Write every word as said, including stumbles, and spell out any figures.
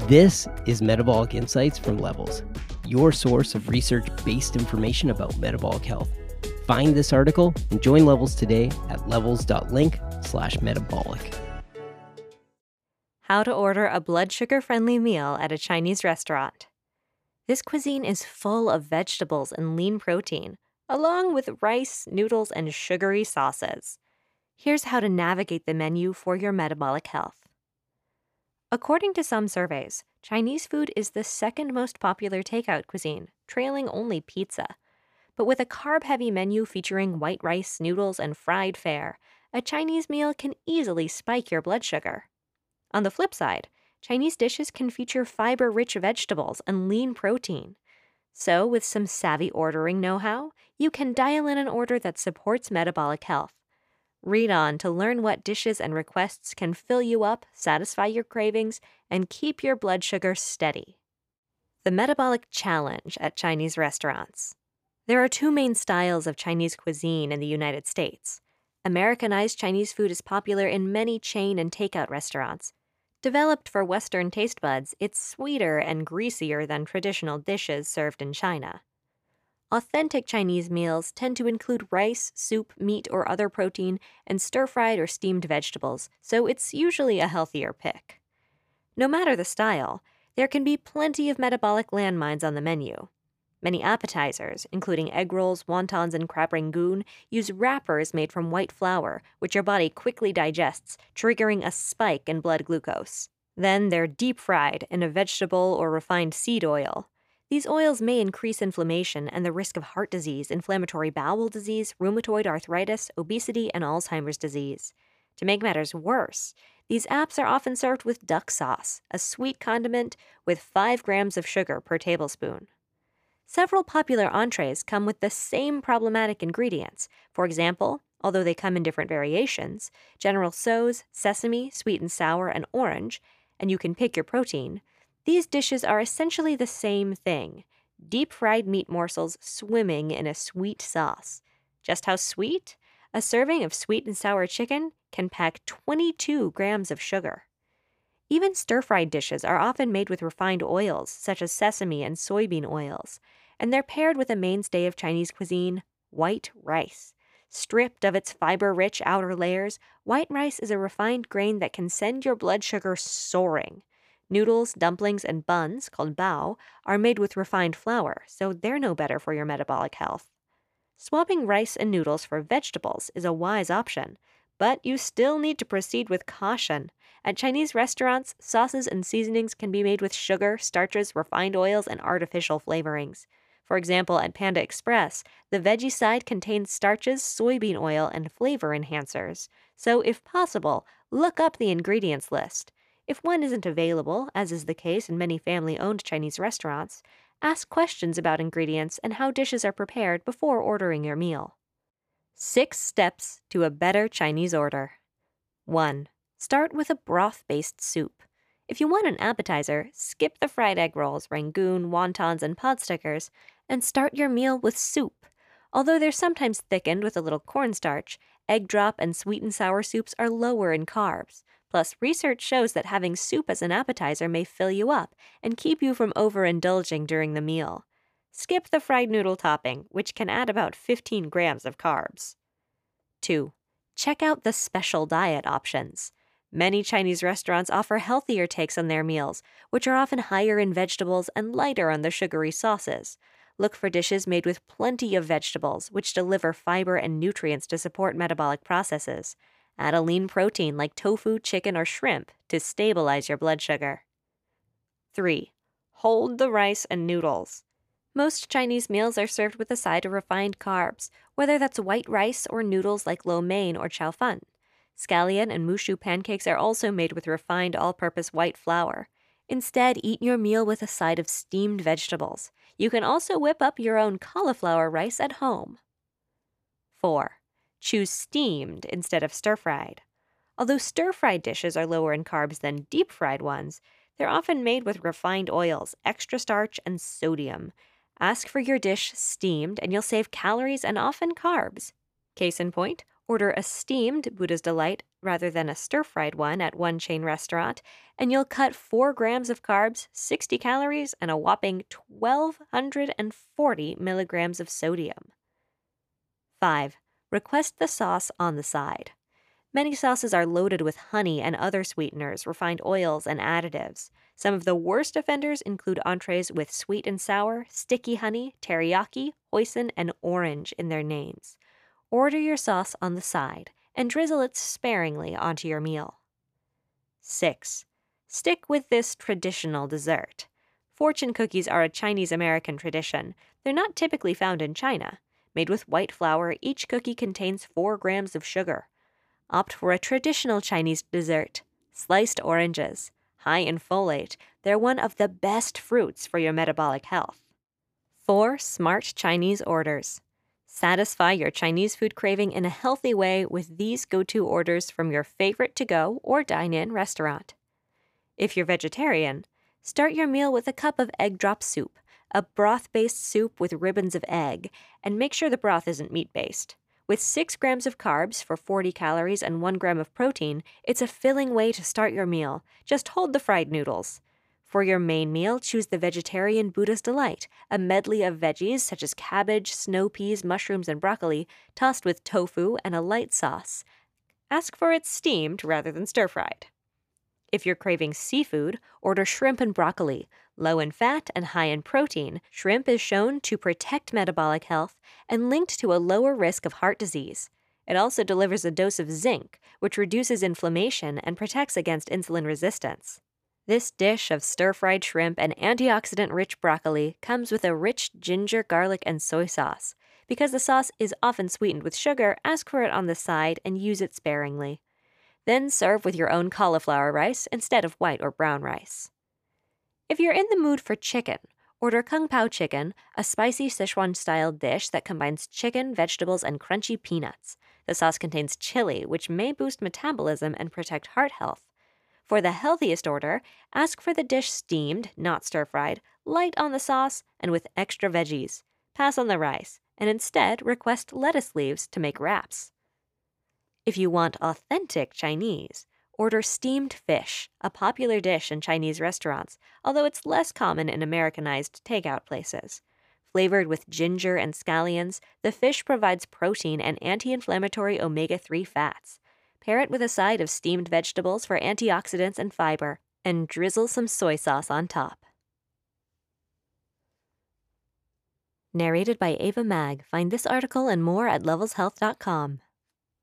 This is Metabolic Insights from Levels, your source of research-based information about metabolic health. Find this article and join Levels today at levels.link slash metabolic. How to order a blood sugar-friendly meal at a Chinese restaurant. This cuisine is full of vegetables and lean protein, along with rice, noodles, and sugary sauces. Here's how to navigate the menu for your metabolic health. According to some surveys, Chinese food is the second most popular takeout cuisine, trailing only pizza. But with a carb-heavy menu featuring white rice, noodles, and fried fare, a Chinese meal can easily spike your blood sugar. On the flip side, Chinese dishes can feature fiber-rich vegetables and lean protein. So, with some savvy ordering know-how, you can dial in an order that supports metabolic health. Read on to learn what dishes and requests can fill you up, satisfy your cravings, and keep your blood sugar steady. The metabolic challenge at Chinese restaurants. There are two main styles of Chinese cuisine in the United States. Americanized Chinese food is popular in many chain and takeout restaurants. Developed for Western taste buds, it's sweeter and greasier than traditional dishes served in China. Authentic Chinese meals tend to include rice, soup, meat, or other protein, and stir-fried or steamed vegetables, so it's usually a healthier pick. No matter the style, there can be plenty of metabolic landmines on the menu. Many appetizers, including egg rolls, wontons, and crab rangoon, use wrappers made from white flour, which your body quickly digests, triggering a spike in blood glucose. Then they're deep-fried in a vegetable or refined seed oil. These oils may increase inflammation and the risk of heart disease, inflammatory bowel disease, rheumatoid arthritis, obesity, and Alzheimer's disease. To make matters worse, these apps are often served with duck sauce, a sweet condiment with five grams of sugar per tablespoon. Several popular entrees come with the same problematic ingredients. For example, although they come in different variations, General Tso's, sesame, sweet and sour, and orange, and you can pick your protein, these dishes are essentially the same thing, deep-fried meat morsels swimming in a sweet sauce. Just how sweet? A serving of sweet and sour chicken can pack twenty-two grams of sugar. Even stir-fried dishes are often made with refined oils, such as sesame and soybean oils, and they're paired with a mainstay of Chinese cuisine, white rice. Stripped of its fiber-rich outer layers, white rice is a refined grain that can send your blood sugar soaring. Noodles, dumplings, and buns, called bao, are made with refined flour, so they're no better for your metabolic health. Swapping rice and noodles for vegetables is a wise option, but you still need to proceed with caution. At Chinese restaurants, sauces and seasonings can be made with sugar, starches, refined oils, and artificial flavorings. For example, at Panda Express, the veggie side contains starches, soybean oil, and flavor enhancers. So, if possible, look up the ingredients list. If one isn't available, as is the case in many family-owned Chinese restaurants, ask questions about ingredients and how dishes are prepared before ordering your meal. Six steps to a better Chinese order. one. Start with a broth-based soup. If you want an appetizer, skip the fried egg rolls, rangoon, wontons, and pod stickers, and start your meal with soup. Although they're sometimes thickened with a little cornstarch, egg drop and sweet and sour soups are lower in carbs. Plus, research shows that having soup as an appetizer may fill you up and keep you from overindulging during the meal. Skip the fried noodle topping, which can add about fifteen grams of carbs. two. Check out the special diet options. Many Chinese restaurants offer healthier takes on their meals, which are often higher in vegetables and lighter on the sugary sauces. Look for dishes made with plenty of vegetables, which deliver fiber and nutrients to support metabolic processes. Add a lean protein like tofu, chicken, or shrimp to stabilize your blood sugar. three. Hold the rice and noodles. Most Chinese meals are served with a side of refined carbs, whether that's white rice or noodles like lo mein or chow fun. Scallion and mushu pancakes are also made with refined all-purpose white flour. Instead, eat your meal with a side of steamed vegetables. You can also whip up your own cauliflower rice at home. four. Choose steamed instead of stir-fried. Although stir-fried dishes are lower in carbs than deep-fried ones, they're often made with refined oils, extra starch, and sodium. Ask for your dish steamed and you'll save calories and often carbs. Case in point, Order a steamed Buddha's Delight rather than a stir-fried one at one chain restaurant, and you'll cut four grams of carbs, sixty calories, and a whopping one thousand two hundred forty milligrams of sodium. five. Request the sauce on the side. Many sauces are loaded with honey and other sweeteners, refined oils, and additives. Some of the worst offenders include entrees with sweet and sour, sticky honey, teriyaki, hoisin, and orange in their names. Order your sauce on the side and drizzle it sparingly onto your meal. six. Stick with this traditional dessert. Fortune cookies are a Chinese-American tradition. They're not typically found in China. Made with white flour, each cookie contains four grams of sugar. Opt for a traditional Chinese dessert, sliced oranges. High in folate, they're one of the best fruits for your metabolic health. four. Smart Chinese orders. Satisfy your Chinese food craving in a healthy way with these go-to orders from your favorite to-go or dine-in restaurant. If you're vegetarian, start your meal with a cup of egg drop soup, a broth-based soup with ribbons of egg, and make sure the broth isn't meat-based. With six grams of carbs for forty calories and one gram of protein, it's a filling way to start your meal. Just hold the fried noodles. For your main meal, choose the vegetarian Buddha's Delight, a medley of veggies such as cabbage, snow peas, mushrooms, and broccoli, tossed with tofu and a light sauce. Ask for it steamed rather than stir-fried. If you're craving seafood, order shrimp and broccoli. Low in fat and high in protein, shrimp is shown to protect metabolic health and linked to a lower risk of heart disease. It also delivers a dose of zinc, which reduces inflammation and protects against insulin resistance. This dish of stir-fried shrimp and antioxidant-rich broccoli comes with a rich ginger, garlic, and soy sauce. Because the sauce is often sweetened with sugar, ask for it on the side and use it sparingly. Then serve with your own cauliflower rice instead of white or brown rice. If you're in the mood for chicken, order Kung Pao chicken, a spicy Sichuan-style dish that combines chicken, vegetables, and crunchy peanuts. The sauce contains chili, which may boost metabolism and protect heart health. For the healthiest order, ask for the dish steamed, not stir-fried, light on the sauce, and with extra veggies. Pass on the rice, and instead request lettuce leaves to make wraps. If you want authentic Chinese, order steamed fish, a popular dish in Chinese restaurants, although it's less common in Americanized takeout places. Flavored with ginger and scallions, the fish provides protein and anti-inflammatory omega three fats. Pair it with a side of steamed vegetables for antioxidants and fiber, and drizzle some soy sauce on top. Narrated by Ava Mag. Find this article and more at levels health dot com.